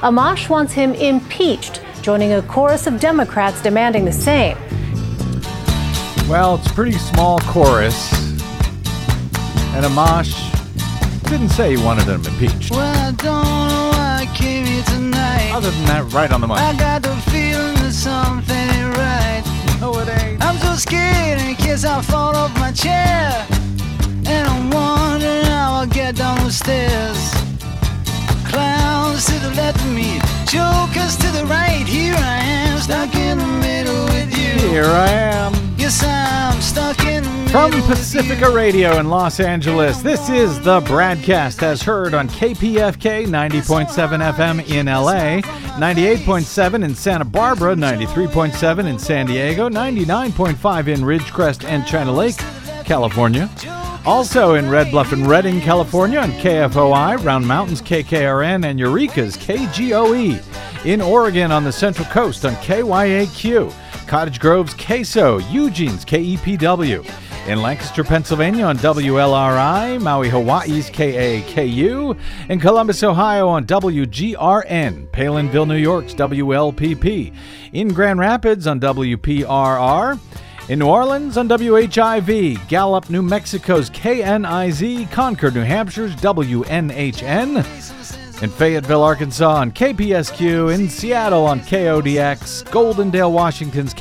Amash wants him impeached, joining a chorus of Democrats demanding the same. Well, it's a pretty small chorus, and Amash didn't say he wanted him impeached. Well, I don't know why I came here tonight. Other than that, right on the money. I got the feeling that something ain't right. No, it ain't. I'm so scared in case I fall off my chair. And I'm wondering how I'll get down the stairs. Clowns to the left of me, jokers to the right. Here I am, stuck in the middle with you. Here I am. Yes, I'm stuck in the middle From with Pacifica you. Radio in Los Angeles, this is the Bradcast, as heard on KPFK 90.7 FM in LA, 98.7 in Santa Barbara, 93.7 in San Diego, 99.5 in Ridgecrest and China Lake, California. Also in Red Bluff and Redding, California on KFOI, Round Mountains KKRN, and Eureka's KGOE. In Oregon on the Central Coast on KYAQ. Cottage Grove's KSO, Eugene's KEPW. In Lancaster, Pennsylvania on WLRI, Maui, Hawaii's KAKU. In Columbus, Ohio on WGRN, Palinville, New York's WLPP. In Grand Rapids on WPRR. In New Orleans on WHIV, Gallup, New Mexico's KNIZ, Concord, New Hampshire's WNHN. In Fayetteville, Arkansas on KPSQ, in Seattle on KODX, Goldendale, Washington's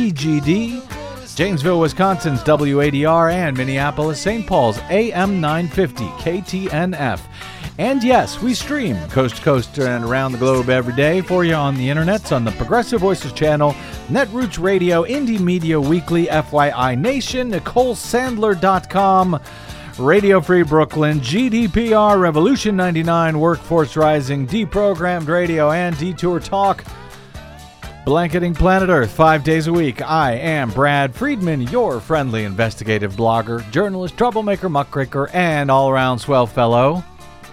KVGD, Janesville, Wisconsin's WADR, and Minneapolis, St. Paul's AM 950 KTNF. And yes, we stream coast to coast and around the globe every day for you on the internets on the Progressive Voices channel, Netroots Radio, Indie Media Weekly, FYI Nation, NicoleSandler.com, Radio Free Brooklyn, GDPR, Revolution 99, Workforce Rising, Deprogrammed Radio, and Detour Talk. Blanketing planet Earth 5 days a week. I am Brad Friedman, your friendly investigative blogger, journalist, troublemaker, muckraker, and all-around swell fellow.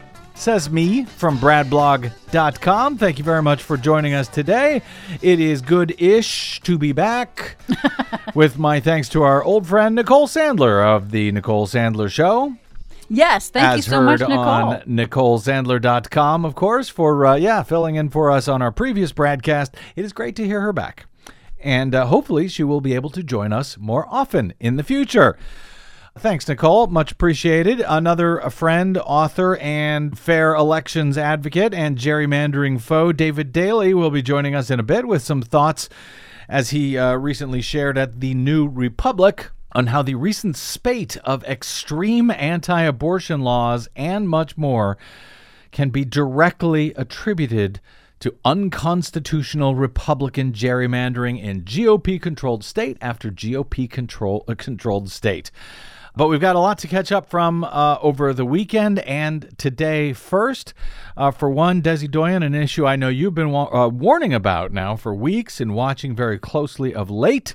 Says me from bradblog.com. Thank you very much for joining us today. It is good-ish to be back with my thanks to our old friend Nicole Sandler of The Nicole Sandler Show. Yes, thank you so much, Nicole. On NicoleSandler.com, of course, for filling in for us on our previous broadcast. It is great to hear her back. And hopefully she will be able to join us more often in the future. Thanks, Nicole. Much appreciated. Another friend, author, and fair elections advocate and gerrymandering foe, David Daley, will be joining us in a bit with some thoughts as he recently shared at the New Republic on how the recent spate of extreme anti-abortion laws and much more can be directly attributed to unconstitutional Republican gerrymandering in GOP-controlled state after GOP-controlled state. But we've got a lot to catch up from over the weekend and today. First, for one, Desi Doyen, an issue I know you've been warning about now for weeks and watching very closely of late.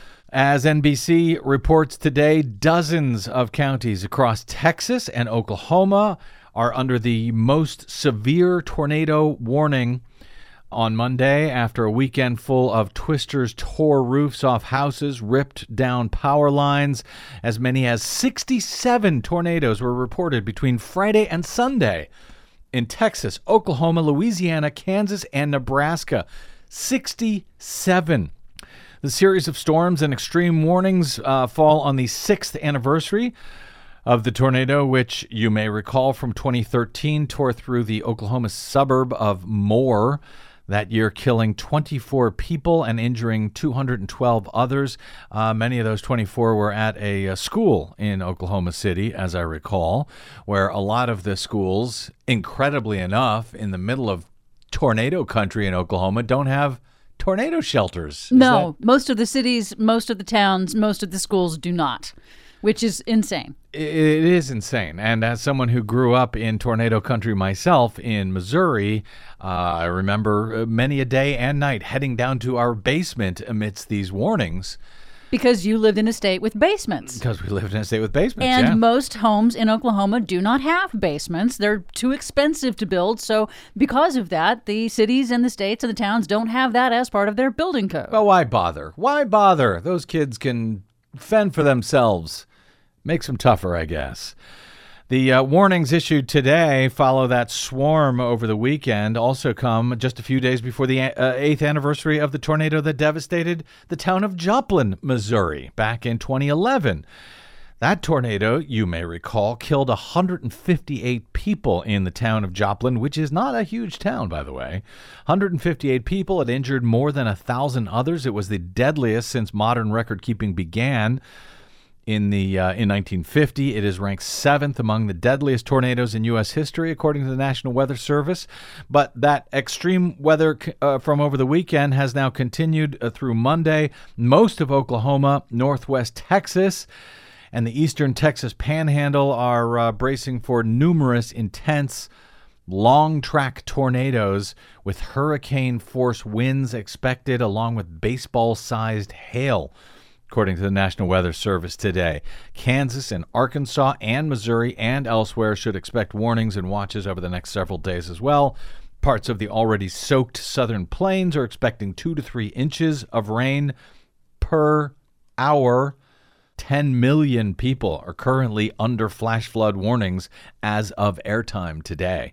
As NBC reports today, dozens of counties across Texas and Oklahoma are under the most severe tornado warning on Monday after a weekend full of twisters tore roofs off houses, ripped down power lines. As many as 67 tornadoes were reported between Friday and Sunday in Texas, Oklahoma, Louisiana, Kansas, and Nebraska. 67. The series of storms and extreme warnings fall on the 6th anniversary of the tornado, which you may recall from 2013 tore through the Oklahoma suburb of Moore, that year killing 24 people and injuring 212 others. Many of those 24 were at a school in Oklahoma City, as I recall, where a lot of the schools, incredibly enough, in the middle of tornado country in Oklahoma, don't have tornado shelters. No, most of the cities, most of the towns, most of the schools do not, which is insane. It is insane. And as someone who grew up in tornado country myself in Missouri, I remember many a day and night heading down to our basement amidst these warnings. Because you lived in a state with basements. Because we lived in a state with basements, And most homes in Oklahoma do not have basements. They're too expensive to build. So because of that, the cities and the states and the towns don't have that as part of their building code. Well, why bother? Why bother? Those kids can fend for themselves. Makes them tougher, I guess. The warnings issued today follow that swarm over the weekend, also come just a few days before the 8th anniversary of the tornado that devastated the town of Joplin, Missouri, back in 2011. That tornado, you may recall, killed 158 people in the town of Joplin, which is not a huge town, by the way. 158 people. It injured more than 1,000 others. It was the deadliest since modern record-keeping began. In 1950, it is ranked 7th among the deadliest tornadoes in U.S. history, according to the National Weather Service. But that extreme weather from over the weekend has now continued through Monday. Most of Oklahoma, northwest Texas, and the eastern Texas Panhandle are bracing for numerous intense long-track tornadoes with hurricane-force winds expected, along with baseball-sized hail, according to the National Weather Service today. Kansas and Arkansas and Missouri and elsewhere should expect warnings and watches over the next several days as well. Parts of the already soaked southern plains are expecting 2 to 3 inches of rain per hour. 10 million people are currently under flash flood warnings as of airtime today.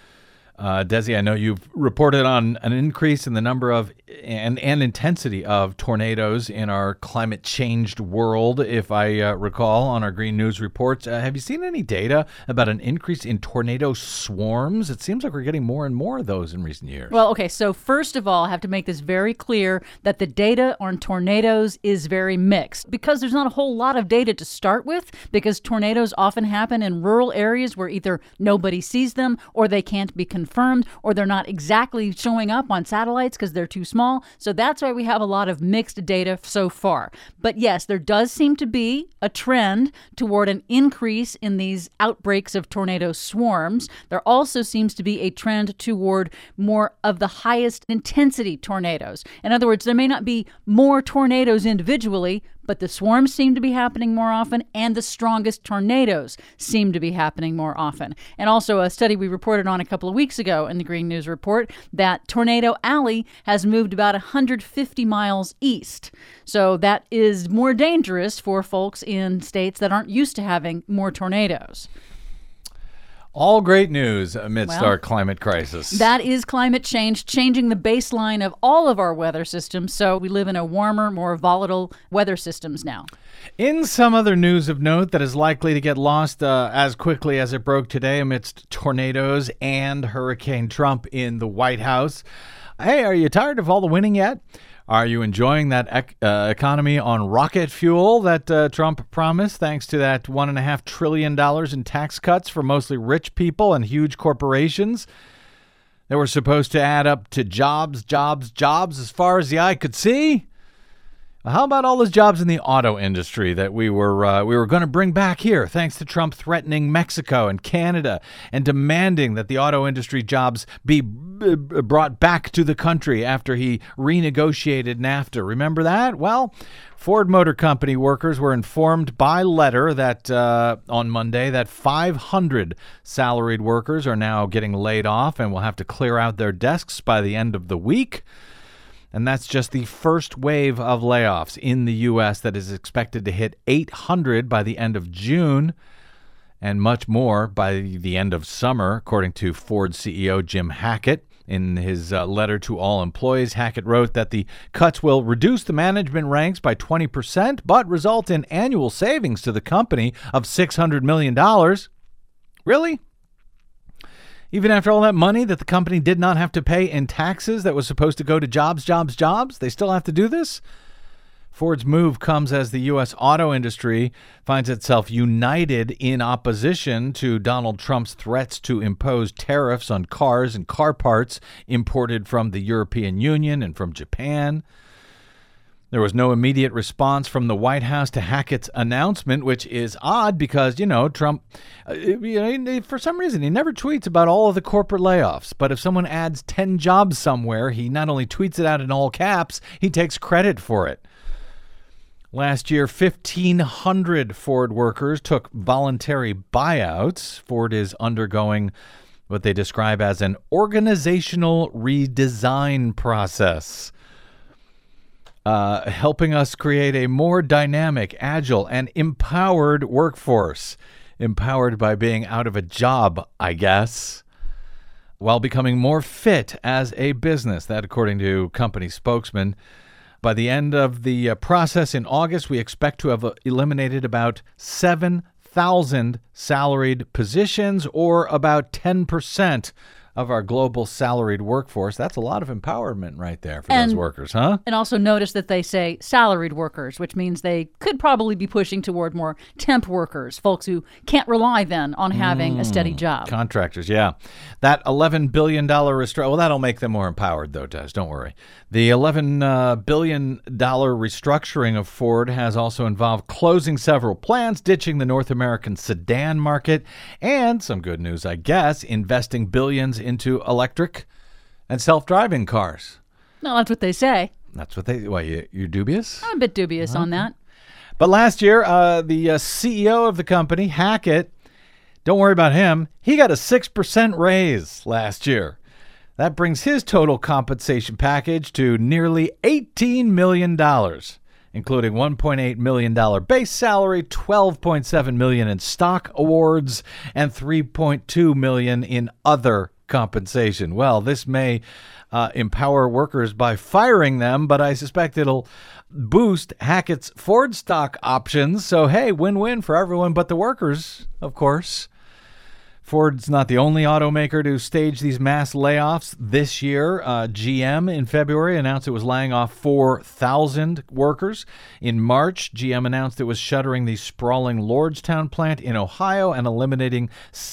Desi, I know you've reported on an increase in the number of and intensity of tornadoes in our climate-changed world, if I recall, on our Green News reports. Have you seen any data about an increase in tornado swarms? It seems like we're getting more and more of those in recent years. Well, okay, so first of all, I have to make this very clear that the data on tornadoes is very mixed because there's not a whole lot of data to start with, because tornadoes often happen in rural areas where either nobody sees them or they can't be confirmed, or they're not exactly showing up on satellites because they're too small. So that's why we have a lot of mixed data so far. But yes, there does seem to be a trend toward an increase in these outbreaks of tornado swarms. There also seems to be a trend toward more of the highest intensity tornadoes. In other words, there may not be more tornadoes individually, but the swarms seem to be happening more often, and the strongest tornadoes seem to be happening more often. And also a study we reported on a couple of weeks ago in the Green News Report, that Tornado Alley has moved about 150 miles east. So that is more dangerous for folks in states that aren't used to having more tornadoes. All great news amidst our climate crisis. That is climate change, changing the baseline of all of our weather systems. So we live in a warmer, more volatile weather systems now. In some other news of note that is likely to get lost as quickly as it broke today amidst tornadoes and Hurricane Trump in the White House. Hey, are you tired of all the winning yet? Are you enjoying that economy on rocket fuel that Trump promised, thanks to that $1.5 trillion in tax cuts for mostly rich people and huge corporations that were supposed to add up to jobs as far as the eye could see? How about all those jobs in the auto industry that we were going to bring back here, thanks to Trump threatening Mexico and Canada and demanding that the auto industry jobs be brought back to the country after he renegotiated NAFTA? Remember that? Well, Ford Motor Company workers were informed by letter that on Monday that 500 salaried workers are now getting laid off and will have to clear out their desks by the end of the week. And that's just the first wave of layoffs in the U.S. that is expected to hit 800 by the end of June and much more by the end of summer, according to Ford CEO Jim Hackett. In his letter to all employees, Hackett wrote that the cuts will reduce the management ranks by 20%, but result in annual savings to the company of $600 million. Really? Even after all that money that the company did not have to pay in taxes that was supposed to go to jobs, they still have to do this? Ford's move comes as the U.S. auto industry finds itself united in opposition to Donald Trump's threats to impose tariffs on cars and car parts imported from the European Union and from Japan. There was no immediate response from the White House to Hackett's announcement, which is odd because, Trump, for some reason, he never tweets about all of the corporate layoffs. But if someone adds 10 jobs somewhere, he not only tweets it out in all caps, he takes credit for it. Last year, 1,500 Ford workers took voluntary buyouts. Ford is undergoing what they describe as an organizational redesign process, helping us create a more dynamic, agile, and empowered workforce. empowered by being out of a job, I guess, while becoming more fit as a business. That, according to company spokesman. By the end of the process in August, we expect to have eliminated about 7,000 salaried positions, or about 10% of our global salaried workforce. That's a lot of empowerment right there for those workers, huh? And also notice that they say salaried workers, which means they could probably be pushing toward more temp workers, folks who can't rely then on having a steady job. Contractors, yeah. That $11 billion well, that'll make them more empowered, though, Des. Don't worry. The $11 billion restructuring of Ford has also involved closing several plants, ditching the North American sedan market, and some good news, I guess, investing billions into electric and self-driving cars. No, that's what they say. That's what they... Why, you're dubious? I'm a bit dubious on that. But last year, the CEO of the company, Hackett, don't worry about him. He got a 6% raise last year. That brings his total compensation package to nearly $18 million, including $1.8 million base salary, $12.7 million in stock awards, and $3.2 million in other compensation. Well, this may empower workers by firing them, but I suspect it'll boost Hackett's Ford stock options. So, hey, win-win for everyone but the workers, of course. Ford's not the only automaker to stage these mass layoffs this year. GM in February announced it was laying off 4,000 workers. In March, GM announced it was shuttering the sprawling Lordstown plant in Ohio and eliminating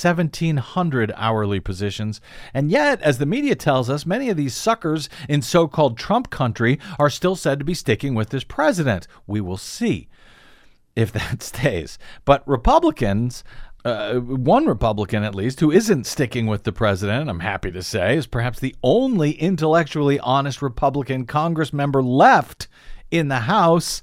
1,700 hourly positions. And yet, as the media tells us, many of these suckers in so-called Trump country are still said to be sticking with this president. We will see if that stays. But Republicans... one Republican, at least, who isn't sticking with the president, I'm happy to say, is perhaps the only intellectually honest Republican Congress member left in the House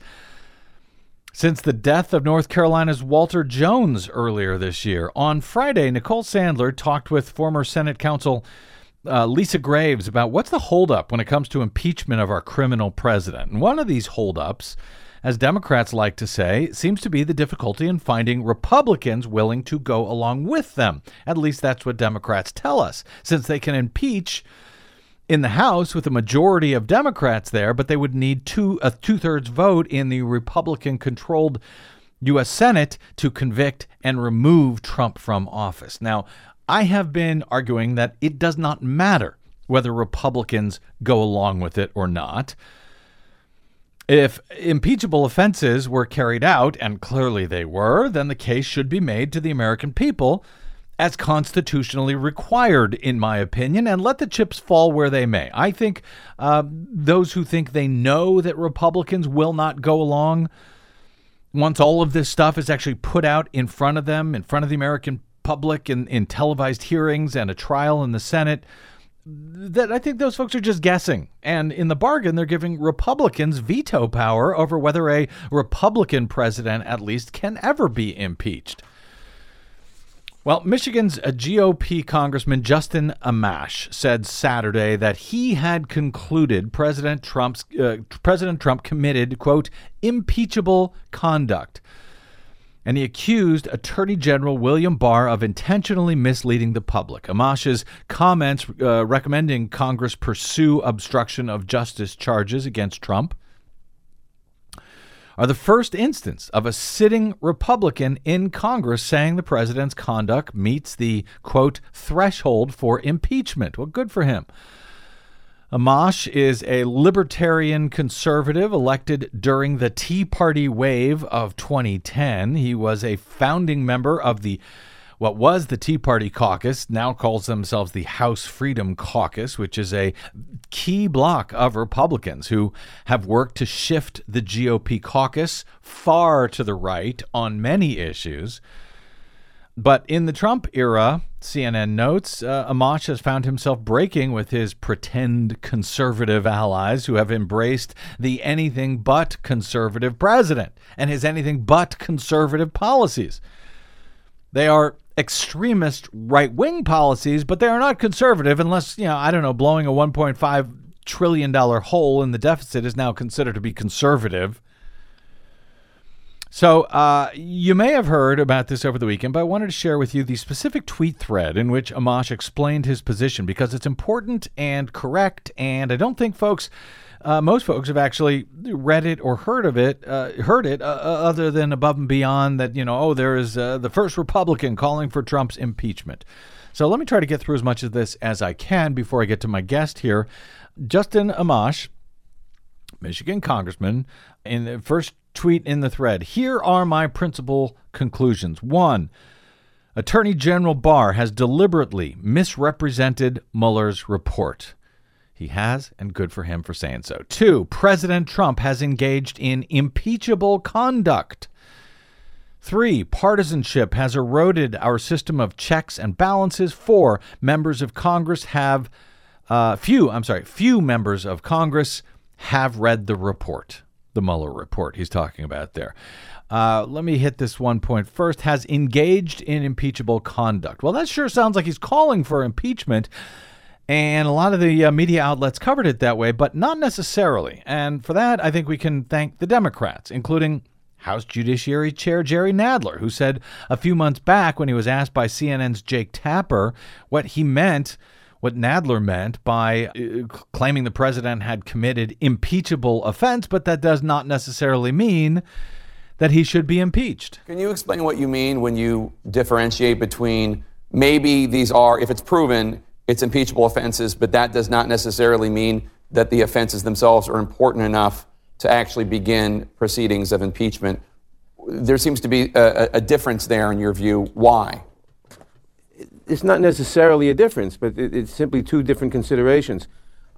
since the death of North Carolina's Walter Jones earlier this year. On Friday, Nicole Sandler talked with former Senate counsel Lisa Graves about what's the holdup when it comes to impeachment of our criminal president. And one of these holdups, as Democrats like to say, seems to be the difficulty in finding Republicans willing to go along with them. At least that's what Democrats tell us, since they can impeach in the House with a majority of Democrats there, but they would need a two-thirds vote in the Republican-controlled U.S. Senate to convict and remove Trump from office. Now, I have been arguing that it does not matter whether Republicans go along with it or not. If impeachable offenses were carried out, and clearly they were, then the case should be made to the American people as constitutionally required, in my opinion, and let the chips fall where they may. I think those who think they know that Republicans will not go along, once all of this stuff is actually put out in front of them, in front of the American public in televised hearings and a trial in the Senate, that I think those folks are just guessing. And in the bargain, they're giving Republicans veto power over whether a Republican president, at least, can ever be impeached. Well, Michigan's GOP Congressman Justin Amash said Saturday that he had concluded President Trump committed, quote, impeachable conduct. And he accused Attorney General William Barr of intentionally misleading the public. Amash's comments recommending Congress pursue obstruction of justice charges against Trump are the first instance of a sitting Republican in Congress saying the president's conduct meets the, quote, threshold for impeachment. Well, good for him. Amash is a libertarian conservative elected during the Tea Party wave of 2010. He was a founding member of what was the Tea Party caucus, now calls themselves the House Freedom Caucus, which is a key bloc of Republicans who have worked to shift the GOP caucus far to the right on many issues. But in the Trump era, CNN notes, Amash has found himself breaking with his pretend conservative allies who have embraced the anything but conservative president and his anything but conservative policies. They are extremist right-wing policies, but they are not conservative unless, blowing a $1.5 trillion hole in the deficit is now considered to be conservative. So you may have heard about this over the weekend, but I wanted to share with you the specific tweet thread in which Amash explained his position because it's important and correct, and I don't think most folks have actually read it or heard it other than above and beyond that, there is the first Republican calling for Trump's impeachment. So let me try to get through as much of this as I can before I get to my guest here. Justin Amash, Michigan congressman, in the first tweet in the thread, here are my principal conclusions. 1, Attorney General Barr has deliberately misrepresented Mueller's report. He has, and good for him for saying so. 2, President Trump has engaged in impeachable conduct. 3, partisanship has eroded our system of checks and balances. 4, members of Congress have, few members of Congress have read the report. The Mueller report he's talking about there. Let me hit this one point first. Has engaged in impeachable conduct. Well, that sure sounds like he's calling for impeachment, and a lot of the media outlets covered it that way, but not necessarily. And for that, I think we can thank the Democrats, including House Judiciary Chair Jerry Nadler, who said a few months back when he was asked by CNN's Jake Tapper what Nadler meant by claiming the president had committed impeachable offense, but that does not necessarily mean that he should be impeached. Can you explain what you mean when you differentiate between maybe these are, if it's proven, it's impeachable offenses, but that does not necessarily mean that the offenses themselves are important enough to actually begin proceedings of impeachment? There seems to be a difference there in your view. Why? It's not necessarily a difference, but it's simply two different considerations.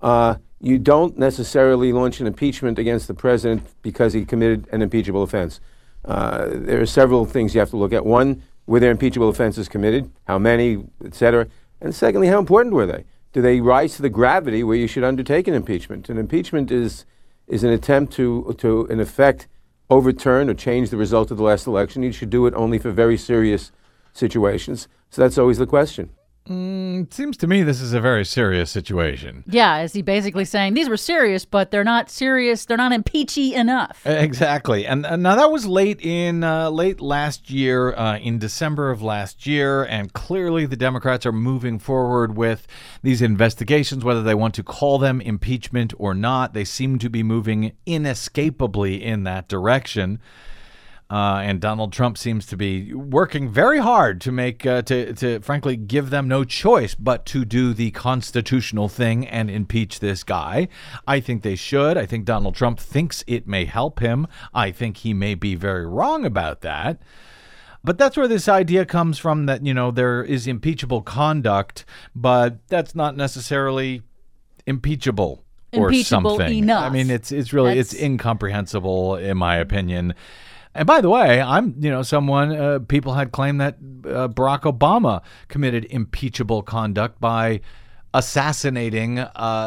You don't necessarily launch an impeachment against the president because he committed an impeachable offense. There are several things you have to look at. One, were there impeachable offenses committed? How many, et cetera? And secondly, how important were they? Do they rise to the gravity where you should undertake an impeachment? An impeachment is an attempt to, in effect, overturn or change the result of the last election. You should do it only for very serious situations. So that's always the question. It seems to me this is a very serious situation. Yeah, is he basically saying these were serious, but they're not serious, they're not impeachy enough? Exactly. And now that was late last year, in December of last year, and clearly the Democrats are moving forward with these investigations, whether they want to call them impeachment or not. They seem to be moving inescapably in that direction. And Donald Trump seems to be working very hard to make, to frankly give them no choice but to do the constitutional thing and impeach this guy. I think they should. I think Donald Trump thinks it may help him. I think he may be very wrong about that. But that's where this idea comes from that, there is impeachable conduct, but that's not necessarily impeachable or something. Enough. I mean, it's really it's incomprehensible in my opinion. And by the way, I'm, someone, people had claimed that Barack Obama committed impeachable conduct by assassinating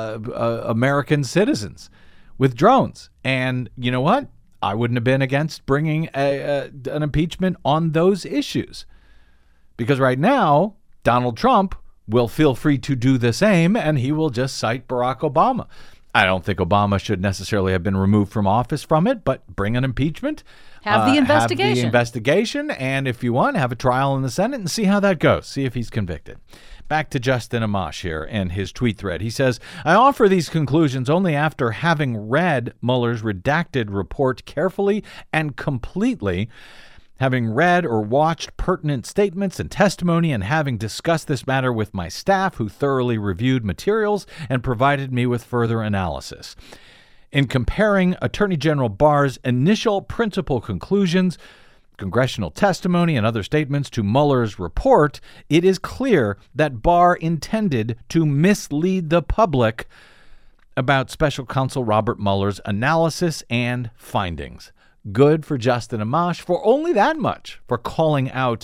American citizens with drones. And you know what? I wouldn't have been against bringing an impeachment on those issues. Because right now, Donald Trump will feel free to do the same, and he will just cite Barack Obama. I don't think Obama should necessarily have been removed from office from it, but bring an impeachment. Have the investigation. Have the investigation, and if you want, have a trial in the Senate and see how that goes. See if he's convicted. Back to Justin Amash here and his tweet thread. He says, I offer these conclusions only after having read Mueller's redacted report carefully and completely, having read or watched pertinent statements and testimony, and having discussed this matter with my staff, who thoroughly reviewed materials and provided me with further analysis. In comparing Attorney General Barr's initial principal conclusions, congressional testimony, and other statements to Mueller's report, it is clear that Barr intended to mislead the public about Special Counsel Robert Mueller's analysis and findings. Good for Justin Amash for only that much, for calling out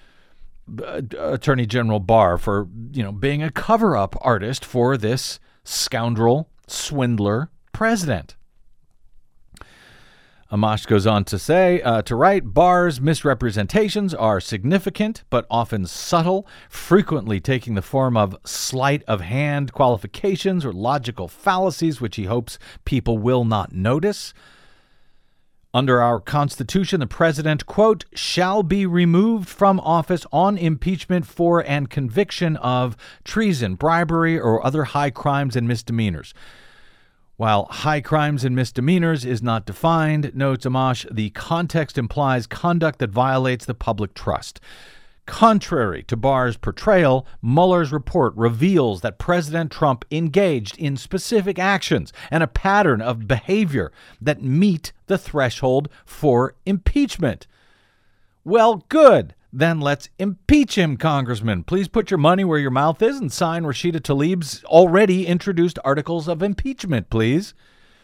Attorney General Barr for, being a cover-up artist for this scoundrel, swindler president. Amash goes on to say, to write, Barr's misrepresentations are significant but often subtle, frequently taking the form of sleight of hand qualifications or logical fallacies which he hopes people will not notice. Under our Constitution, the president, quote, shall be removed from office on impeachment for and conviction of treason, bribery, or other high crimes and misdemeanors. While high crimes and misdemeanors is not defined, notes Amash, the context implies conduct that violates the public trust. Contrary to Barr's portrayal, Mueller's report reveals that President Trump engaged in specific actions and a pattern of behavior that meet the threshold for impeachment. Well, good. Then let's impeach him, Congressman. Please put your money where your mouth is and sign Rashida Tlaib's already introduced articles of impeachment, please.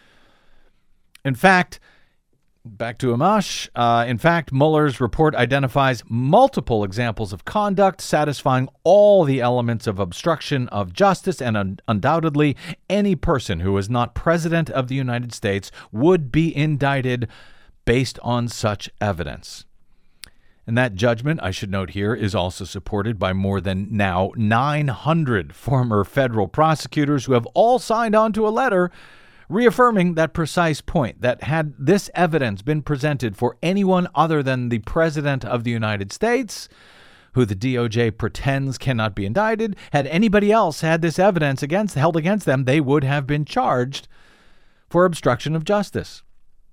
In fact, back to Amash. In fact, Mueller's report identifies multiple examples of conduct satisfying all the elements of obstruction of justice, and undoubtedly any person who is not president of the United States would be indicted based on such evidence. And that judgment, I should note here, is also supported by more than now 900 former federal prosecutors who have all signed on to a letter reaffirming that precise point, that had this evidence been presented for anyone other than the President of the United States, who the DOJ pretends cannot be indicted, had anybody else had this evidence held against them, they would have been charged for obstruction of justice.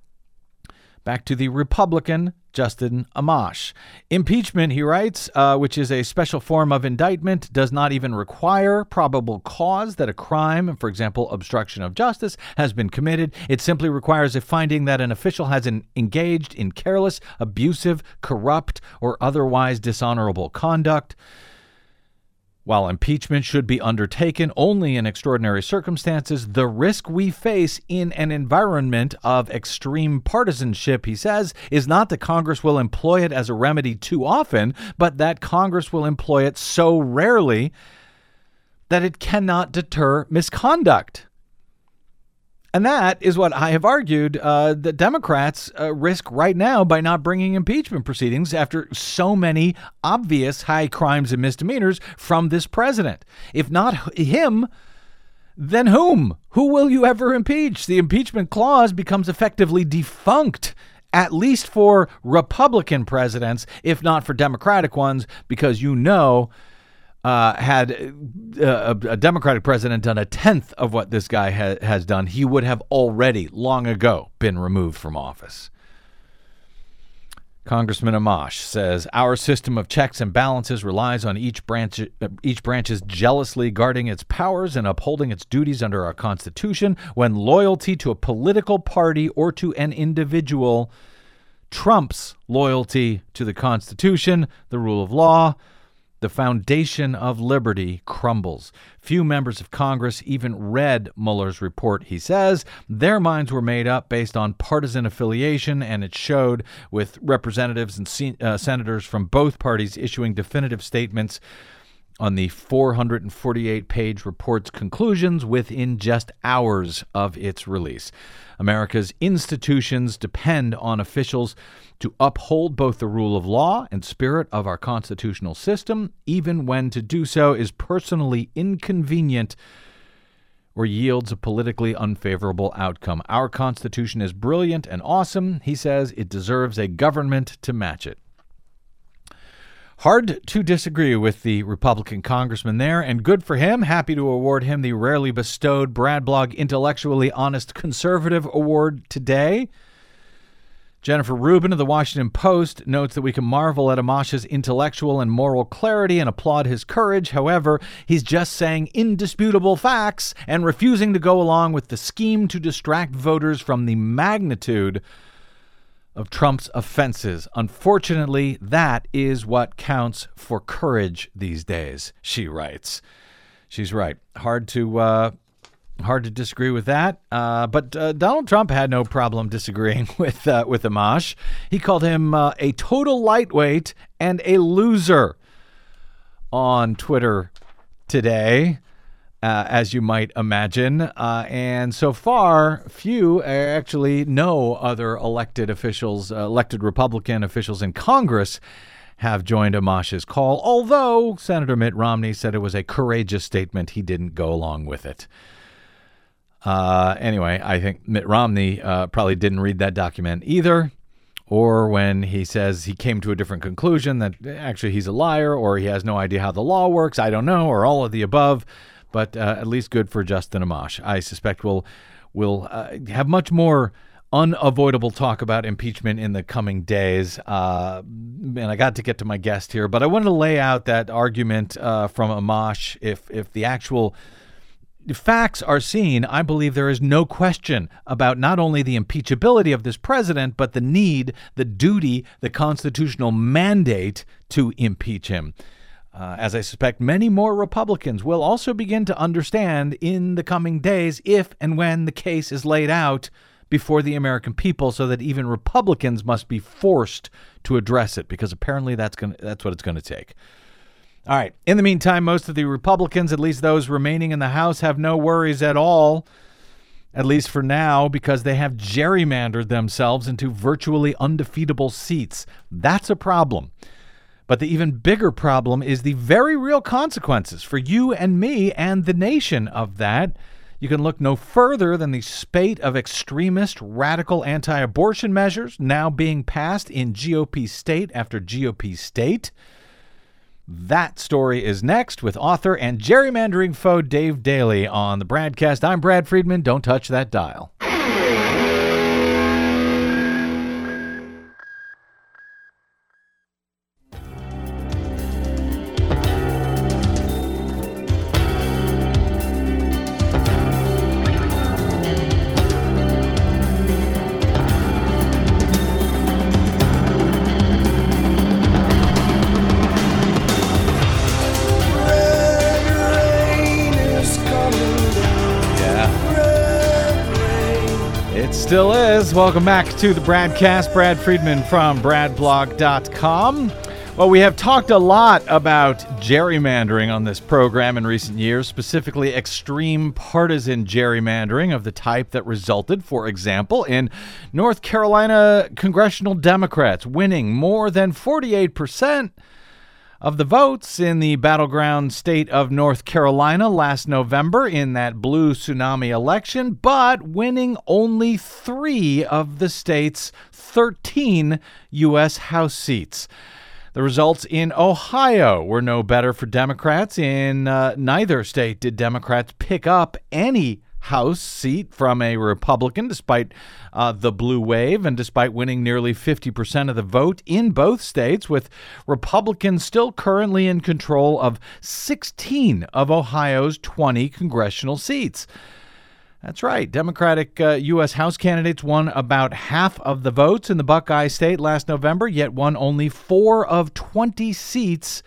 Back to the Republican Justin Amash. Impeachment, he writes, which is a special form of indictment, does not even require probable cause that a crime, for example, obstruction of justice, has been committed. It simply requires a finding that an official has engaged in careless, abusive, corrupt, or otherwise dishonorable conduct. While impeachment should be undertaken only in extraordinary circumstances, the risk we face in an environment of extreme partisanship, he says, is not that Congress will employ it as a remedy too often, but that Congress will employ it so rarely that it cannot deter misconduct. And that is what I have argued the Democrats risk right now by not bringing impeachment proceedings after so many obvious high crimes and misdemeanors from this president. If not him, then whom? Who will you ever impeach? The impeachment clause becomes effectively defunct, at least for Republican presidents, if not for Democratic ones, because had a Democratic president done a tenth of what this guy has done, he would have already, long ago, been removed from office. Congressman Amash says, our system of checks and balances relies on each branch's jealously guarding its powers and upholding its duties under our Constitution when loyalty to a political party or to an individual trumps loyalty to the Constitution, the rule of law. The foundation of liberty crumbles. Few members of Congress even read Mueller's report, he says. Their minds were made up based on partisan affiliation, and it showed with representatives and senators from both parties issuing definitive statements on the 448-page report's conclusions within just hours of its release. America's institutions depend on officials to uphold both the rule of law and spirit of our constitutional system, even when to do so is personally inconvenient or yields a politically unfavorable outcome. Our Constitution is brilliant and awesome, he says. It deserves a government to match it. Hard to disagree with the Republican congressman there, and good for him. Happy to award him the rarely bestowed Brad Blog Intellectually Honest Conservative Award today. Jennifer Rubin of the Washington Post notes that we can marvel at Amash's intellectual and moral clarity and applaud his courage. However, he's just saying indisputable facts and refusing to go along with the scheme to distract voters from the magnitude of Trump's offenses. Unfortunately, that is what counts for courage these days, she writes. She's right. Hard to disagree with that. But Donald Trump had no problem disagreeing with Amash. He called him a total lightweight and a loser on Twitter today, as you might imagine. And so far, few, actually no other elected Republican officials in Congress have joined Amash's call, although Senator Mitt Romney said it was a courageous statement. He didn't go along with it. Anyway, I think Mitt Romney probably didn't read that document either, or when he says he came to a different conclusion that actually he's a liar, or he has no idea how the law works, I don't know, or all of the above. But at least good for Justin Amash. I suspect we'll have much more unavoidable talk about impeachment in the coming days. And I got to get to my guest here, but I wanted to lay out that argument from Amash. If the actual facts are seen, I believe there is no question about not only the impeachability of this president, but the need, the duty, the constitutional mandate to impeach him. As I suspect many more Republicans will also begin to understand in the coming days if and when the case is laid out before the American people, so that even Republicans must be forced to address it, because apparently that's what it's going to take. All right. In the meantime, most of the Republicans, at least those remaining in the House, have no worries at all, at least for now, because they have gerrymandered themselves into virtually undefeatable seats. That's a problem. But the even bigger problem is the very real consequences for you and me and the nation of that. You can look no further than the spate of extremist, radical anti-abortion measures now being passed in GOP state after GOP state. That story is next with author and gerrymandering foe Dave Daly on the Bradcast. I'm Brad Friedman. Don't touch that dial. Still is. Welcome back to the Bradcast. Brad Friedman from bradblog.com. Well, we have talked a lot about gerrymandering on this program in recent years, specifically extreme partisan gerrymandering of the type that resulted, for example, in North Carolina congressional Democrats winning more than 48% of the votes in the battleground state of North Carolina last November in that blue tsunami election, but winning only 3 of the state's 13 U.S. House seats. The results in Ohio were no better for Democrats. In neither state did Democrats pick up any House seat from a Republican, despite the blue wave and despite winning nearly 50% of the vote in both states, with Republicans still currently in control of 16 of Ohio's 20 congressional seats. That's right. Democratic U.S. House candidates won about half of the votes in the Buckeye State last November, yet won only 4 of 20 seats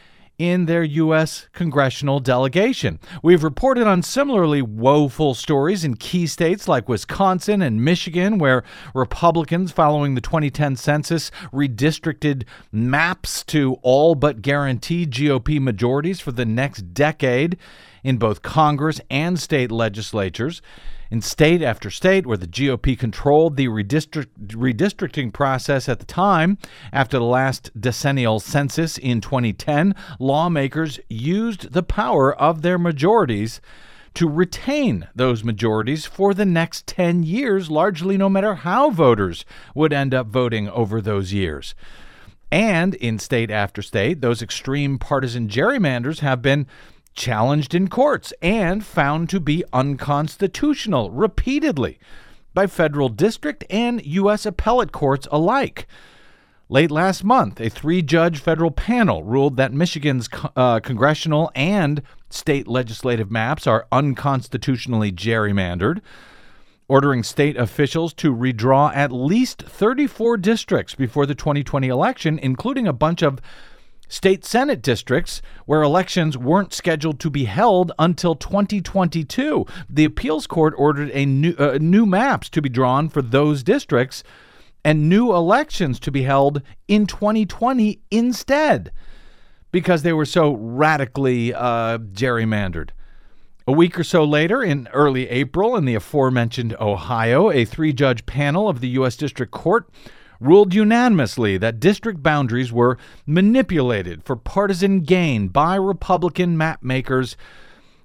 in their U.S. congressional delegation. We've reported on similarly woeful stories in key states like Wisconsin and Michigan, where Republicans, following the 2010 census, redistricted maps to all but guarantee GOP majorities for the next decade in both Congress and state legislatures. In state after state where the GOP controlled the redistricting process at the time, after the last decennial census in 2010, lawmakers used the power of their majorities to retain those majorities for the next 10 years, largely no matter how voters would end up voting over those years. And in state after state, those extreme partisan gerrymanders have been challenged in courts and found to be unconstitutional repeatedly by federal district and U.S. appellate courts alike. Late last month, a 3-judge federal panel ruled that Michigan's congressional and state legislative maps are unconstitutionally gerrymandered, ordering state officials to redraw at least 34 districts before the 2020 election, including a bunch of state Senate districts where elections weren't scheduled to be held until 2022. The appeals court ordered new maps to be drawn for those districts and new elections to be held in 2020 instead, because they were so radically gerrymandered. A week or so later, in early April, in the aforementioned Ohio, a 3-judge panel of the U.S. District Court ruled unanimously that district boundaries were manipulated for partisan gain by Republican map makers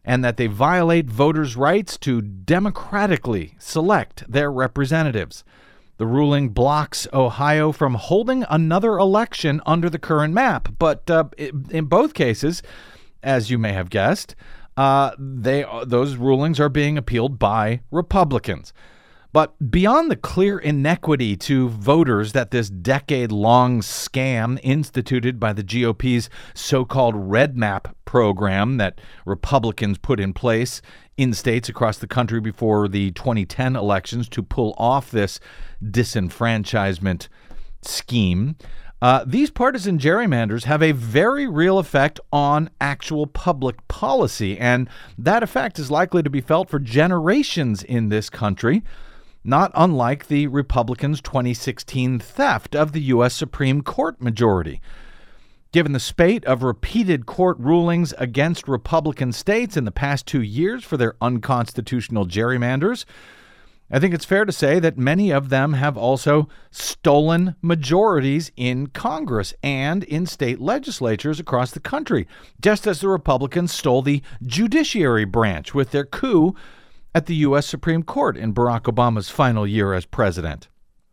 and that they violate voters' rights to democratically select their representatives. The ruling blocks Ohio from holding another election under the current map, but in both cases, as you may have guessed, those rulings are being appealed by Republicans. But beyond the clear inequity to voters that this decade-long scam instituted by the GOP's so-called Red Map program that Republicans put in place in states across the country before the 2010 elections to pull off this disenfranchisement scheme, these partisan gerrymanders have a very real effect on actual public policy, and that effect is likely to be felt for generations in this country, not unlike the Republicans' 2016 theft of the U.S. Supreme Court majority. Given the spate of repeated court rulings against Republican states in the past 2 years for their unconstitutional gerrymanders, I think it's fair to say that many of them have also stolen majorities in Congress and in state legislatures across the country, just as the Republicans stole the judiciary branch with their coup at the U.S. Supreme Court in Barack Obama's final year as president.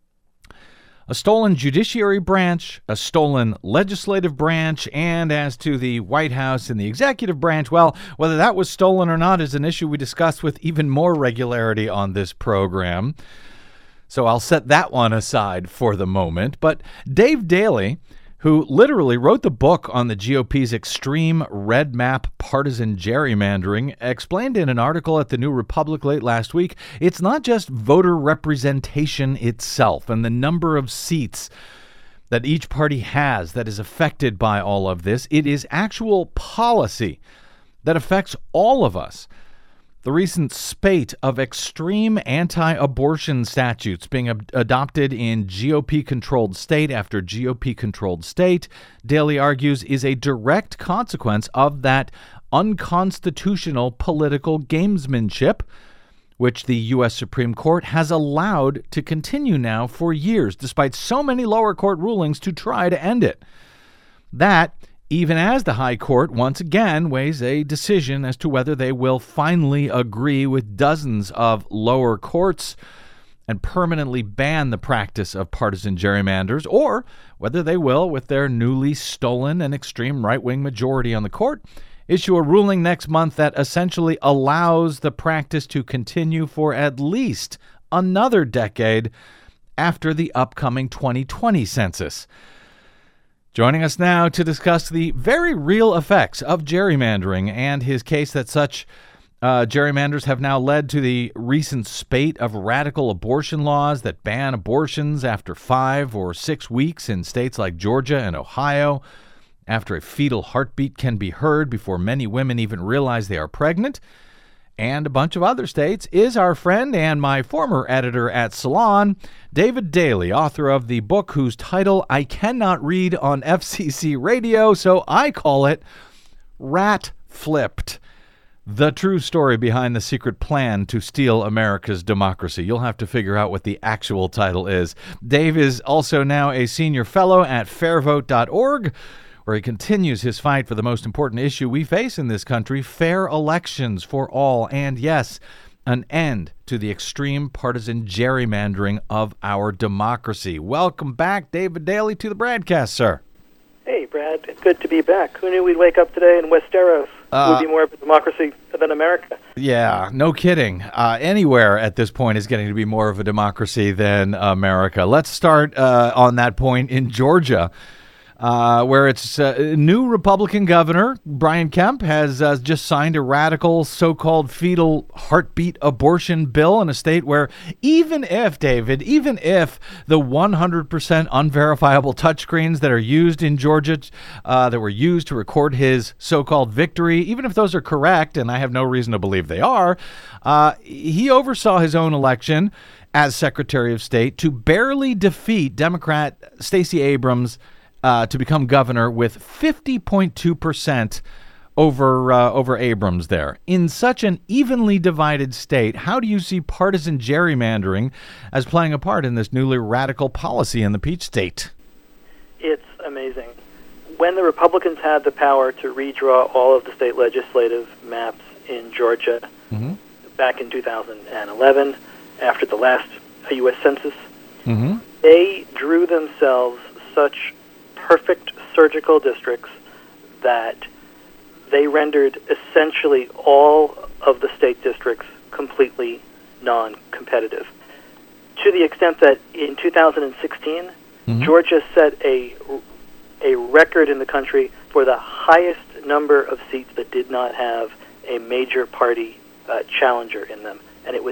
A stolen judiciary branch, a stolen legislative branch, and as to the White House and the executive branch, well, whether that was stolen or not is an issue we discuss with even more regularity on this program. So I'll set that one aside for the moment. But Dave Daley, who literally wrote the book on the GOP's extreme red map partisan gerrymandering, explained in an article at the New Republic late last week, it's not just voter representation itself and the number of seats that each party has that is affected by all of this. It is actual policy that affects all of us. The recent spate of extreme anti-abortion statutes being adopted in GOP-controlled state after GOP-controlled state, Daley argues, is a direct consequence of that unconstitutional political gamesmanship, which the U.S. Supreme Court has allowed to continue now for years, despite so many lower court rulings to try to end it. That, even as the High Court once again weighs a decision as to whether they will finally agree with dozens of lower courts and permanently ban the practice of partisan gerrymanders, or whether they will, with their newly stolen and extreme right-wing majority on the court, issue a ruling next month that essentially allows the practice to continue for at least another decade after the upcoming 2020 census. Joining us now to discuss the very real effects of gerrymandering and his case that such gerrymanders have now led to the recent spate of radical abortion laws that ban abortions after 5 or 6 weeks in states like Georgia and Ohio, after a fetal heartbeat can be heard before many women even realize they are pregnant, and a bunch of other states, is our friend and my former editor at Salon, David Daley, author of the book whose title I cannot read on FCC radio, so I call it Rat Flipped: The True Story Behind the Secret Plan to Steal America's Democracy. You'll have to figure out what the actual title is. Dave is also now a senior fellow at fairvote.org, where he continues his fight for the most important issue we face in this country, fair elections for all, and yes, an end to the extreme partisan gerrymandering of our democracy. Welcome back, David Daley, to the broadcast, sir. Hey, Brad. It's good to be back. Who knew we'd wake up today in Westeros would be more of a democracy than America? Yeah, no kidding. Anywhere at this point is getting to be more of a democracy than America. Let's start on that point in Georgia, where it's a new Republican governor, Brian Kemp, has just signed a radical so-called fetal heartbeat abortion bill in a state where even if the 100% unverifiable touchscreens that are used in Georgia, that were used to record his so-called victory, even if those are correct, and I have no reason to believe they are, he oversaw his own election as Secretary of State to barely defeat Democrat Stacey Abrams to become governor with 50.2% over Abrams there. In such an evenly divided state, how do you see partisan gerrymandering as playing a part in this newly radical policy in the Peach State? It's amazing. When the Republicans had the power to redraw all of the state legislative maps in Georgia back in 2011 after the last U.S. Census. They drew themselves such perfect surgical districts that they rendered essentially all of the state districts completely non-competitive, to the extent that in 2016, Georgia set a record in the country for the highest number of seats that did not have a major party challenger in them, and it was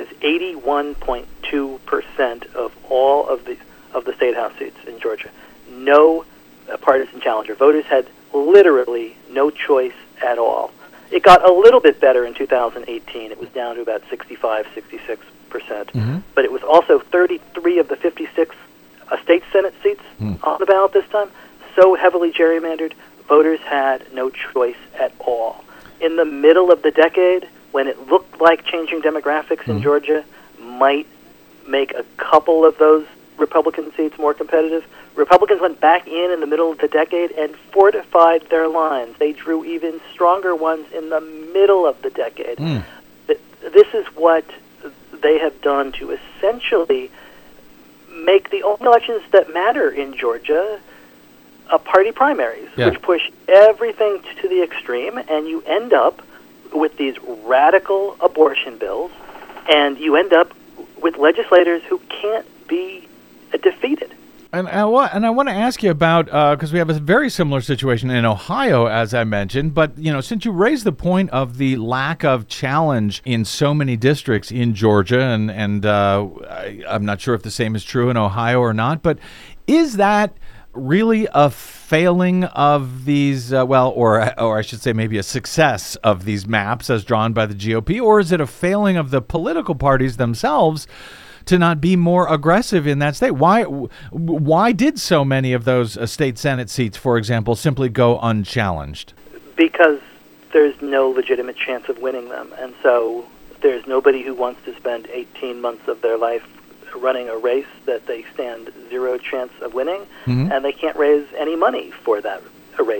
81.2% of all of the state house seats in Georgia. No partisan challenger. Voters had literally no choice at all. It got a little bit better in 2018. It was down to about 65, 66%. But it was also 33 of the 56 state Senate seats on the ballot this time. So heavily gerrymandered, voters had no choice at all. In the middle of the decade, when it looked like changing demographics in Georgia might make a couple of those Republican seats more competitive, Republicans went back in the middle of the decade and fortified their lines. They drew even stronger ones in the middle of the decade. This is what they have done to essentially make the only elections that matter in Georgia party primaries, which push everything to the extreme, and you end up with these radical abortion bills, and you end up with legislators who can't be defeated. And I want to ask you about, because we have a very similar situation in Ohio, as I mentioned, but, since you raised the point of the lack of challenge in so many districts in Georgia, and I'm not sure if the same is true in Ohio or not, but is that really a failing of these, or I should say maybe a success of these maps as drawn by the GOP, or is it a failing of the political parties themselves to not be more aggressive in that state? Why did so many of those state Senate seats, for example, simply go unchallenged? Because there's no legitimate chance of winning them, and so there's nobody who wants to spend 18 months of their life running a race that they stand zero chance of winning, and they can't raise any money for that race.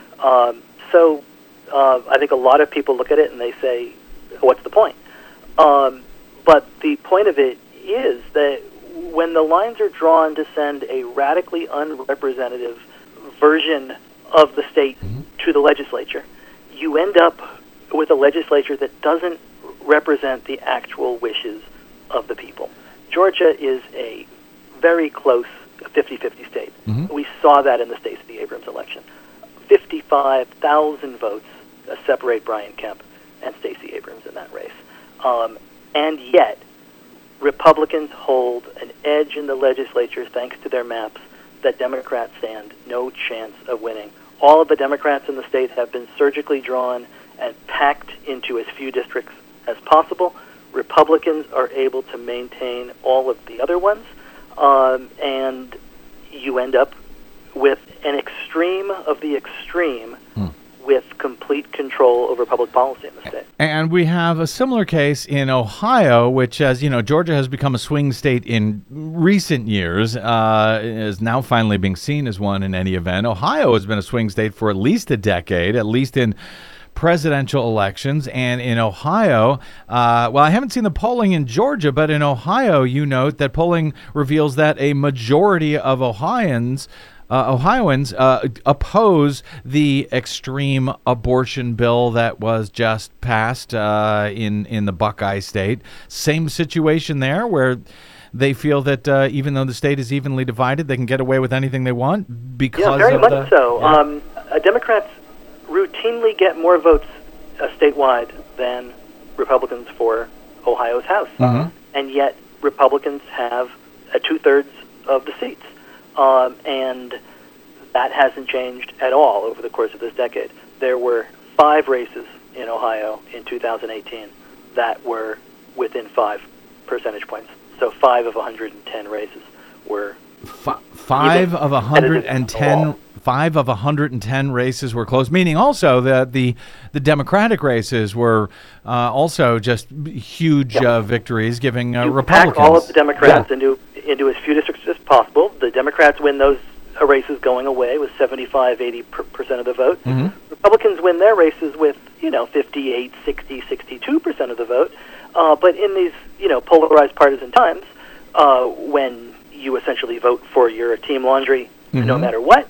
So I think a lot of people look at it and they say, what's the point? But the point of it is that when the lines are drawn to send a radically unrepresentative version of the state to the legislature, you end up with a legislature that doesn't represent the actual wishes of the people. Georgia is a very close 50-50 state. We saw that in the Stacey Abrams election. 55,000 votes separate Brian Kemp and Stacey Abrams in that race. And yet, Republicans hold an edge in the legislature thanks to their maps that Democrats stand no chance of winning. All of the Democrats in the state have been surgically drawn and packed into as few districts as possible. Republicans are able to maintain all of the other ones, and you end up with an extreme of the extreme with complete control over public policy in the state. And we have a similar case in Ohio, which, as you know, Georgia has become a swing state in recent years, is now finally being seen as one in any event. Ohio has been a swing state for at least a decade, at least in presidential elections. And in Ohio, I haven't seen the polling in Georgia, but in Ohio, you note that polling reveals that a majority of Ohioans oppose the extreme abortion bill that was just passed in the Buckeye State. Same situation there, where they feel that even though the state is evenly divided, they can get away with anything they want because very of much so. Democrats routinely get more votes statewide than Republicans for Ohio's House. And yet Republicans have 2/3 of the seats. And that hasn't changed at all over the course of this decade. There were 5 races in Ohio in 2018 that were within 5 percentage points. So 5 of 110 races were... 5 of 110... 5 of 110 races were close, meaning also that the Democratic races were also just huge victories, giving Republicans. Pack all of the Democrats into as few districts as possible. The Democrats win those races going away with 75-80% of the vote. Republicans win their races with, 58, 60, 62% of the vote. But in these, polarized partisan times, when you essentially vote for your team laundry no matter what,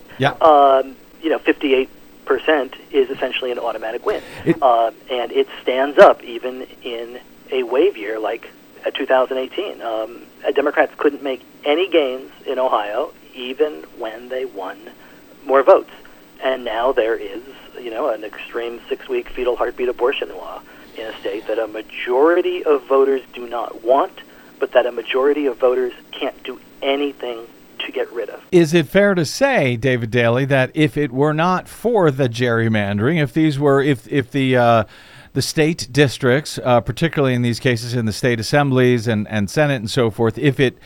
58% is essentially an automatic win. And it stands up even in a wave year like 2018. Democrats couldn't make any gains in Ohio, even when they won more votes. And now there is, an extreme 6-week fetal heartbeat abortion law in a state that a majority of voters do not want, but that a majority of voters can't do anything to get rid of. Is it fair to say, David Daley, that if it were not for the gerrymandering, if the state districts, particularly in these cases in the state assemblies and Senate and so forth, if it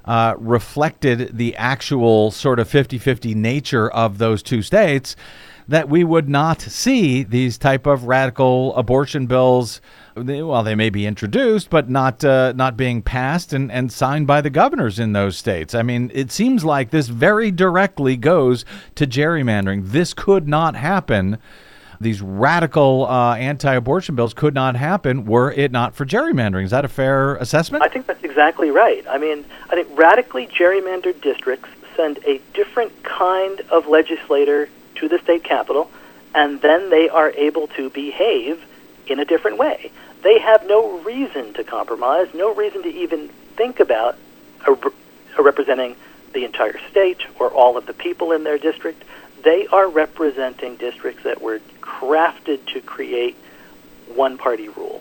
reflected the actual sort of 50-50 nature of those two states, that we would not see these type of radical abortion bills? Well, they may be introduced, but not being passed and signed by the governors in those states. I mean, it seems like this very directly goes to gerrymandering. This could not happen. These radical anti-abortion bills could not happen were it not for gerrymandering. Is that a fair assessment? I think that's exactly right. I think radically gerrymandered districts send a different kind of legislator to the state capitol, and then they are able to behave in a different way. They have no reason to compromise, no reason to even think about representing the entire state or all of the people in their district. They are representing districts that were crafted to create one-party rule,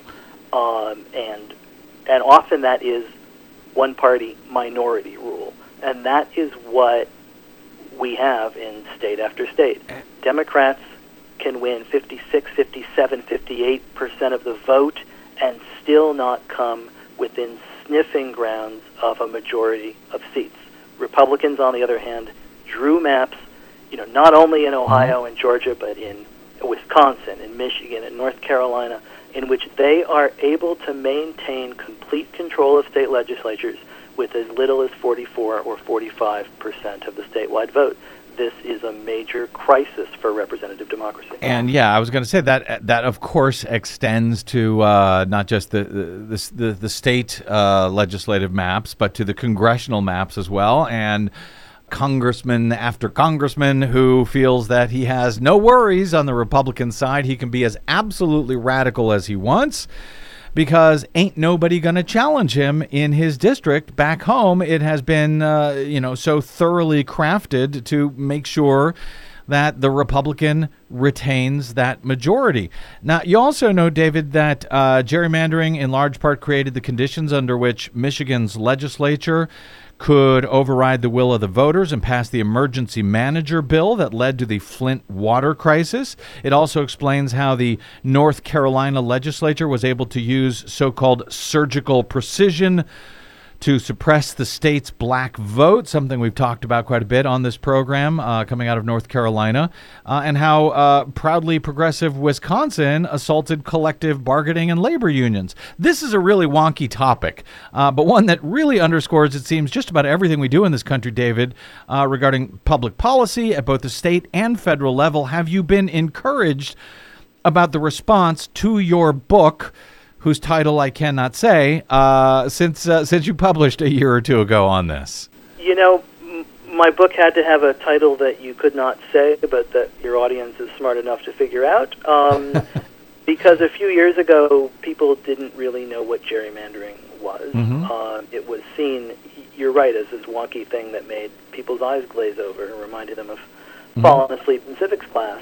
and often that is one-party minority rule, and that is what we have in state after state. Democrats can win 56, 57, 58% of the vote and still not come within sniffing grounds of a majority of seats. Republicans, on the other hand, drew maps, not only in Ohio and Georgia, but in Wisconsin, in Michigan, and North Carolina, in which they are able to maintain complete control of state legislatures with as little as 44 or 45% of the statewide vote. This is a major crisis for representative democracy. And I was going to say that of course extends to not just the state legislative maps, but to the congressional maps as well. And congressman after congressman who feels that he has no worries on the Republican side, he can be as absolutely radical as he wants, because ain't nobody going to challenge him in his district back home. It has been, so thoroughly crafted to make sure that the Republican retains that majority. Now, you also know, David, that gerrymandering in large part created the conditions under which Michigan's legislature could override the will of the voters and pass the emergency manager bill that led to the Flint water crisis. It also explains how the North Carolina legislature was able to use so-called surgical precision to suppress the state's black vote, something we've talked about quite a bit on this program coming out of North Carolina, and how proudly progressive Wisconsin assaulted collective bargaining and labor unions. This is a really wonky topic, but one that really underscores, it seems, just about everything we do in this country, David, regarding public policy at both the state and federal level. Have you been encouraged about the response to your book, whose title I cannot say, since you published a year or two ago on this? My book had to have a title that you could not say, but that your audience is smart enough to figure out. Because a few years ago, people didn't really know what gerrymandering was. It was seen, you're right, as this wonky thing that made people's eyes glaze over and reminded them of falling asleep in civics class.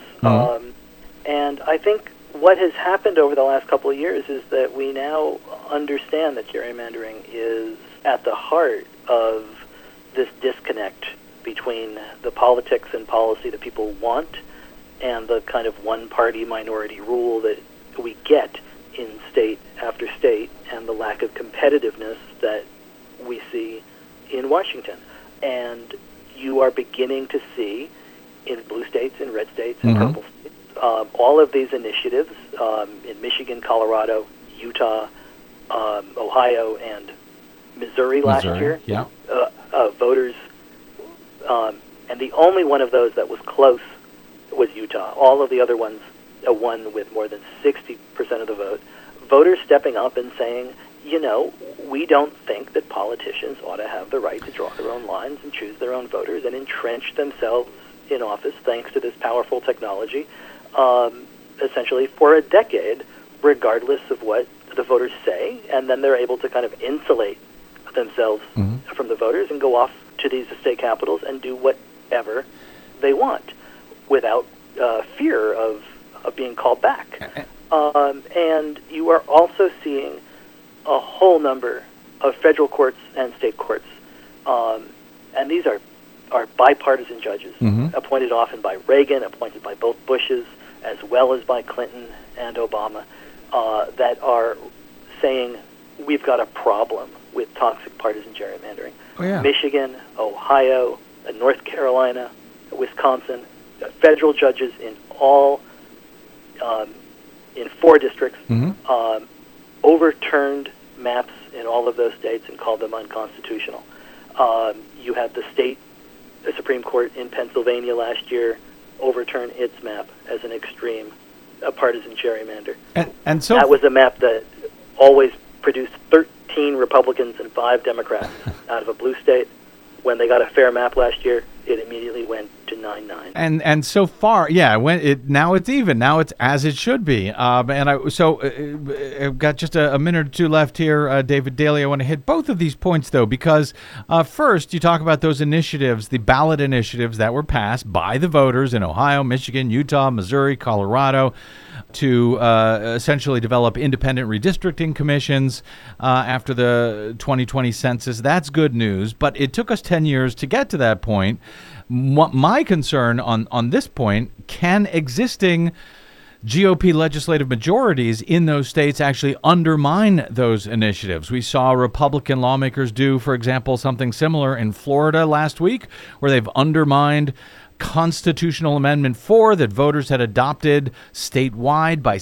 And I think what has happened over the last couple of years is that we now understand that gerrymandering is at the heart of this disconnect between the politics and policy that people want and the kind of one-party minority rule that we get in state after state, and the lack of competitiveness that we see in Washington. And you are beginning to see in blue states, in red states, in purple states, all of these initiatives in Michigan, Colorado, Utah, Ohio, and Missouri last year. Voters, and the only one of those that was close was Utah. All of the other ones won with more than 60% of the vote, voters stepping up and saying, we don't think that politicians ought to have the right to draw their own lines and choose their own voters and entrench themselves in office thanks to this powerful technology, essentially for a decade, regardless of what the voters say, and then they're able to kind of insulate themselves from the voters and go off to these state capitals and do whatever they want without fear of being called back. And you are also seeing a whole number of federal courts and state courts, and these are bipartisan judges, appointed often by Reagan, appointed by both Bushes, as well as by Clinton and Obama, that are saying we've got a problem with toxic partisan gerrymandering. Oh, yeah. Michigan, Ohio, North Carolina, Wisconsin, federal judges in all in 4 districts overturned maps in all of those states and called them unconstitutional. You had the Supreme Court in Pennsylvania last year overturn its map as an extreme partisan gerrymander. And so that was a map that always produced 13 Republicans and 5 Democrats out of a blue state. When they got a fair map last year, it immediately went to 9-9. And so far, now it's even. Now it's as it should be. I've got just a minute or two left here, David Daley. I want to hit both of these points, though, because first, you talk about those initiatives, the ballot initiatives that were passed by the voters in Ohio, Michigan, Utah, Missouri, Colorado, to essentially develop independent redistricting commissions after the 2020 census. That's good news, but it took us 10 years to get to that point. My concern on this point, can existing GOP legislative majorities in those states actually undermine those initiatives? We saw Republican lawmakers do, for example, something similar in Florida last week, where they've undermined Constitutional Amendment 4 that voters had adopted statewide by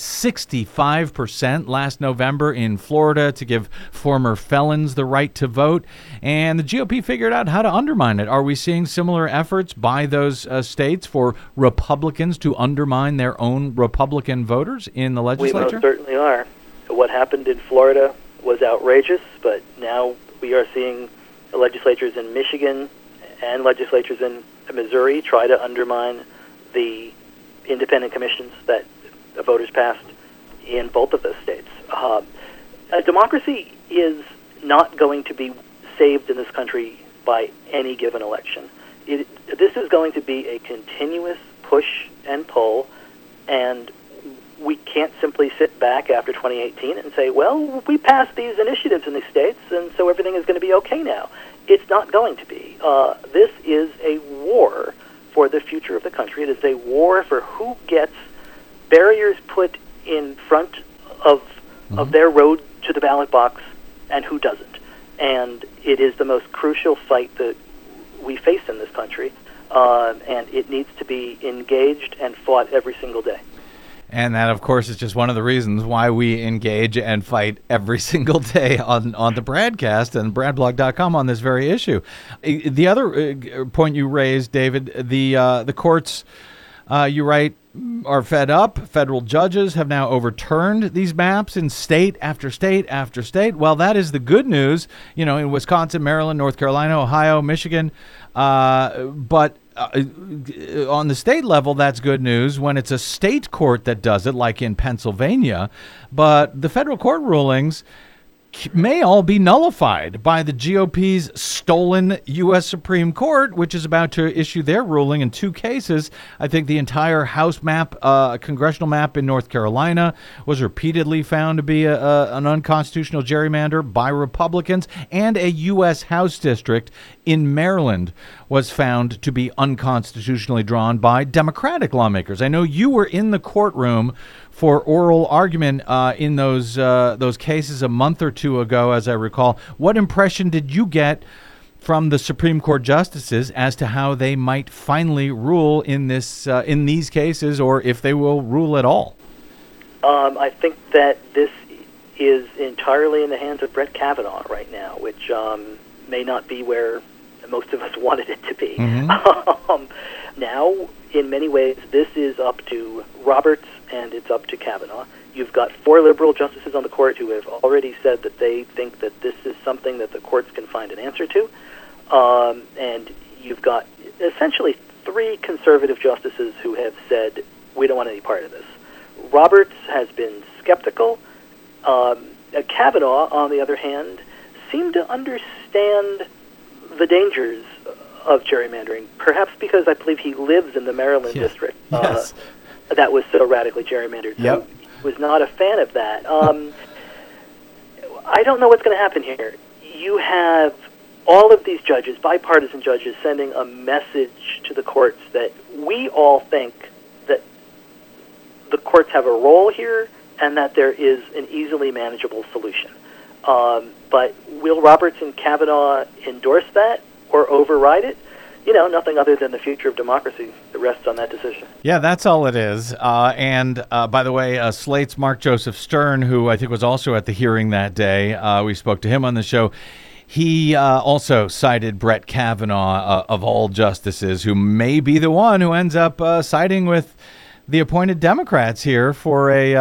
65% last November in Florida to give former felons the right to vote. And the GOP figured out how to undermine it. Are we seeing similar efforts by those states for Republicans to undermine their own Republican voters in the legislature? We most certainly are. What happened in Florida was outrageous, but now we are seeing legislatures in Michigan and legislatures in Missouri try to undermine the independent commissions that the voters passed in both of those states. Democracy is not going to be saved in this country by any given election. This is going to be a continuous push and pull, and we can't simply sit back after 2018 and say, well, we passed these initiatives in these states, and so everything is going to be okay now. It's not going to be. This is a war for the future of the country. It is a war for who gets barriers put in front of their road to the ballot box and who doesn't. And it is the most crucial fight that we face in this country, and it needs to be engaged and fought every single day. And that, of course, is just one of the reasons why we engage and fight every single day on the Bradcast and Bradblog.com on this very issue. The other point you raised, David, the courts, you write, are fed up. Federal judges have now overturned these maps in state after state after state. Well, that is the good news, in Wisconsin, Maryland, North Carolina, Ohio, Michigan. But on the state level, that's good news when it's a state court that does it, like in Pennsylvania. But the federal court rulings may all be nullified by the GOP's stolen U.S. Supreme Court, which is about to issue their ruling in 2 cases. I think the entire House map, congressional map in North Carolina, was repeatedly found to be an unconstitutional gerrymander by Republicans, and a U.S. House district in Maryland was found to be unconstitutionally drawn by Democratic lawmakers. I know you were in the courtroom for oral argument in those cases a month or two ago, as I recall. What impression did you get from the Supreme Court justices as to how they might finally rule in these cases, or if they will rule at all? I think that this is entirely in the hands of Brett Kavanaugh right now, which may not be where most of us wanted it to be. Now, in many ways, this is up to Roberts and it's up to Kavanaugh. You've got 4 liberal justices on the court who have already said that they think that this is something that the courts can find an answer to. And you've got essentially 3 conservative justices who have said, we don't want any part of this. Roberts has been skeptical. Kavanaugh, on the other hand, seemed to understand the dangers of gerrymandering, perhaps because I believe he lives in the Maryland district that was so radically gerrymandered. So he was not a fan of that. I don't know what's going to happen here. You have all of these judges, bipartisan judges, sending a message to the courts that we all think that the courts have a role here and that there is an easily manageable solution. But will Roberts and Kavanaugh endorse that or override it? Nothing other than the future of democracy that rests on that decision. Yeah, that's all it is. And by the way, Slate's Mark Joseph Stern, who I think was also at the hearing that day, we spoke to him on the show. He also cited Brett Kavanaugh, of all justices, who may be the one who ends up siding with the appointed Democrats here for a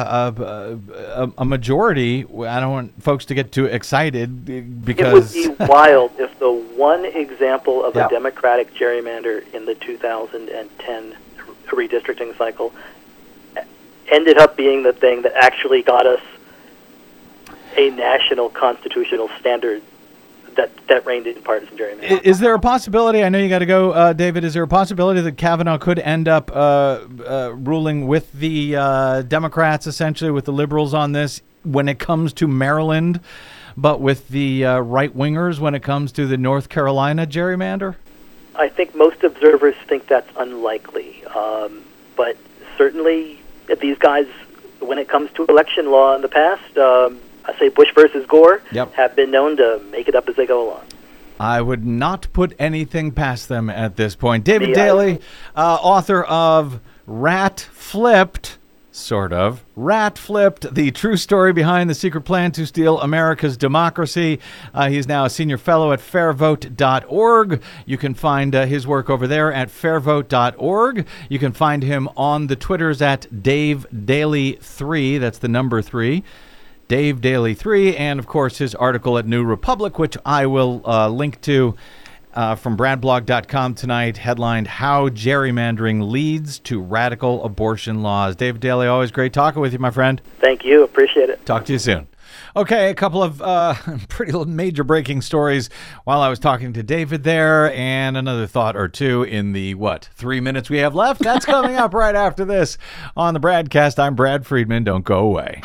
majority. I don't want folks to get too excited because it would be wild if the one example of a Democratic gerrymander in the 2010 redistricting cycle ended up being the thing that actually got us a national constitutional standard that reigned in partisan gerrymandering. Is there a possibility, I know you got to go, David, is there a possibility that Kavanaugh could end up ruling with the Democrats, essentially, with the liberals on this when it comes to Maryland, but with the right-wingers when it comes to the North Carolina gerrymander? I think most observers think that's unlikely. But certainly these guys, when it comes to election law in the past, I say Bush versus Gore, have been known to make it up as they go along. I would not put anything past them at this point. David Daley, author of Rat Flipped, the true story behind the secret plan to steal America's democracy. He's now a senior fellow at fairvote.org. You can find his work over there at fairvote.org. You can find him on the Twitters at DaveDaley3, that's the number 3. Dave Daley 3, and of course his article at New Republic, which I will link to from bradblog.com tonight, headlined How Gerrymandering Leads to Radical Abortion Laws. David Daley, always great talking with you, my friend. Thank you. Appreciate it. Talk to you soon. Okay, a couple of pretty major breaking stories while I was talking to David there, and another thought or two in the, 3 minutes we have left? That's coming up right after this on the Bradcast. I'm Brad Friedman. Don't go away.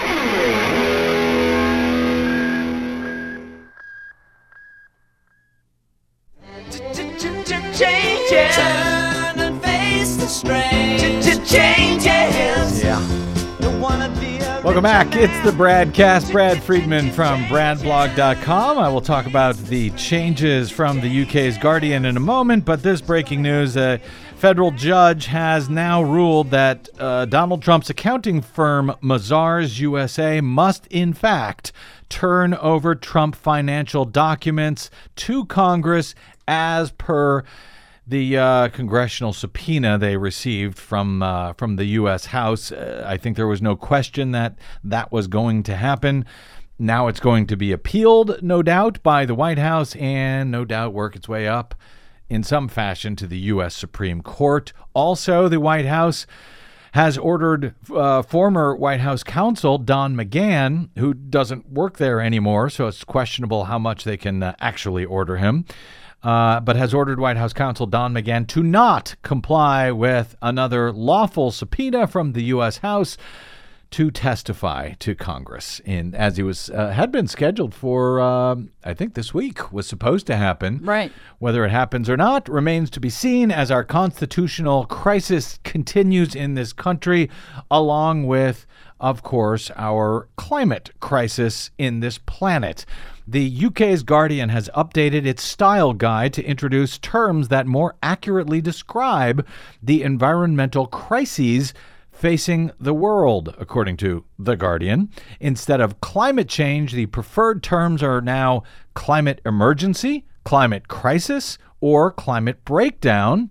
Changes. Turn and face the strange. Changes. Yeah. Welcome back. It's the Bradcast. Brad Friedman from bradblog.com. I will talk about the changes from the UK's Guardian in a moment, but this breaking news, a federal judge has now ruled that Donald Trump's accounting firm Mazars USA must in fact turn over Trump financial documents to Congress as per the congressional subpoena they received from the U.S. House. I think there was no question that was going to happen. Now it's going to be appealed, no doubt, by the White House and no doubt work its way up in some fashion to the U.S. Supreme Court. Also, the White House has ordered former White House counsel Don McGahn, who doesn't work there anymore, so it's questionable how much they can actually order him, but has ordered White House counsel Don McGahn to not comply with another lawful subpoena from the U.S. House to testify to Congress, as he was had been scheduled for, I think this week was supposed to happen. Right. Whether it happens or not remains to be seen as our constitutional crisis continues in this country, along with, of course, our climate crisis in this planet. The UK's Guardian has updated its style guide to introduce terms that more accurately describe the environmental crises facing the world, according to The Guardian. Instead of climate change, the preferred terms are now climate emergency, climate crisis or climate breakdown.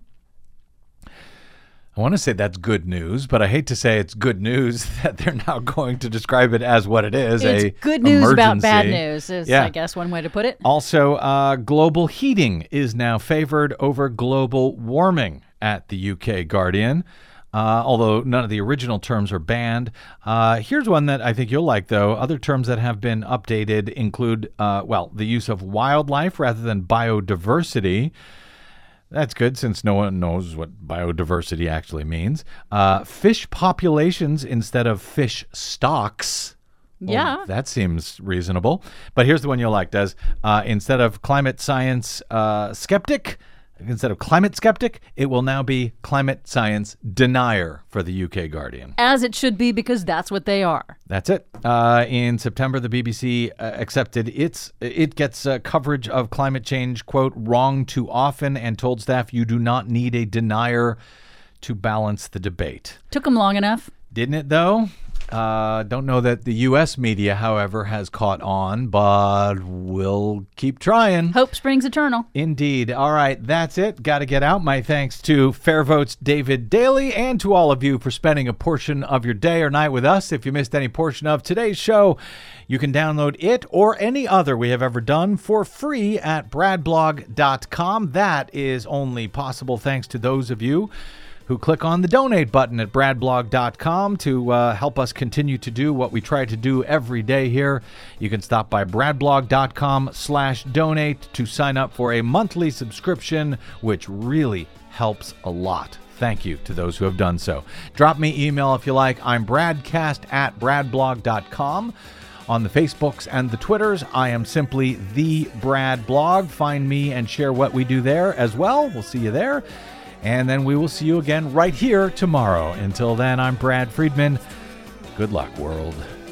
I want to say that's good news, but I hate to say it's good news that they're now going to describe it as what it is. It's good news about bad news is, I guess, one way to put it. Also, global heating is now favored over global warming at the UK Guardian, although none of the original terms are banned. Here's one that I think you'll like, though. Other terms that have been updated include, the use of wildlife rather than biodiversity. That's good since no one knows what biodiversity actually means. Fish populations instead of fish stocks. Yeah. Well, that seems reasonable. But here's the one you'll like, Des. Instead of climate science skeptic, it will now be climate science denier for the UK Guardian. As it should be, because that's what they are. That's it. In September, the BBC accepted it gets coverage of climate change, quote, wrong too often, and told staff you do not need a denier to balance the debate. Took them long enough. Didn't it, though? Don't know that the U.S. media, however, has caught on, but we'll keep trying. Hope springs eternal. Indeed. All right, that's it. Got to get out. My thanks to Fair Vote's David Daly and to all of you for spending a portion of your day or night with us. If you missed any portion of today's show, you can download it or any other we have ever done for free at bradblog.com. That is only possible thanks to those of you who click on the donate button at bradblog.com to help us continue to do what we try to do every day here. You can stop by bradblog.com/donate to sign up for a monthly subscription, which really helps a lot. Thank you to those who have done so. Drop me email if you like. I'm bradcast@bradblog.com. On the Facebooks and the Twitters, I am simply The Brad Blog. Find me and share what we do there as well. We'll see you there. And then we will see you again right here tomorrow. Until then, I'm Brad Friedman. Good luck, world.